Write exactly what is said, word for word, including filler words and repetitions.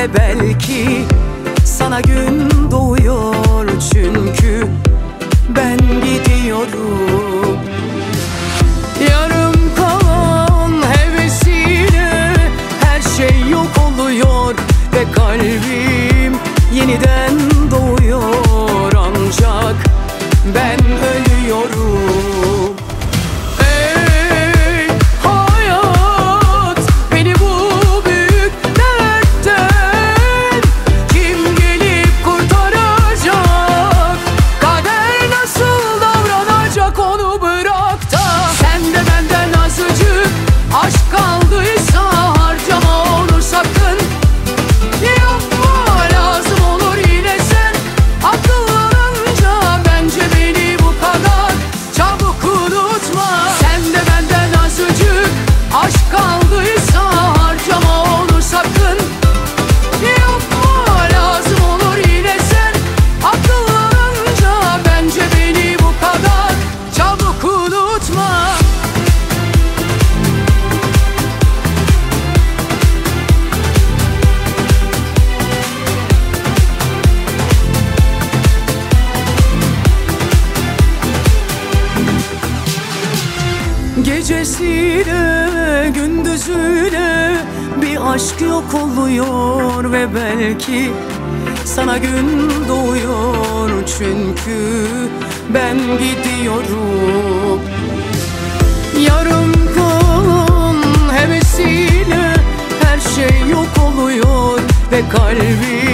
ve belki sana gün doğuyor, çünkü ben gidiyorum. Yarım kalan hevesiyle her şey yok oluyor ve kalbim yeniden doğuyor, ancak ben ölüyorum. Ey hayat, beni bu büyük dertten kim gelip kurtaracak? Kader nasıl davranacak, onu bırak da sen de benden azıcık aşk kaldıysa harcama onu sakın. Yapma, lazım olur yine sen akıllanınca, bence beni bu kadar çabuk unutma. Sen de benden azıcık aşk kaldıysa harcama onu sakın. Yapma, lazım olur yine sen akıllanınca, bence beni bu kadar çabuk unutma. Gecesiyle gündüzüyle bir aşk yok oluyor ve belki sana gün doğuyor, çünkü ben gidiyorum. Yarım kalan hevesiyle her şey yok oluyor ve kalbim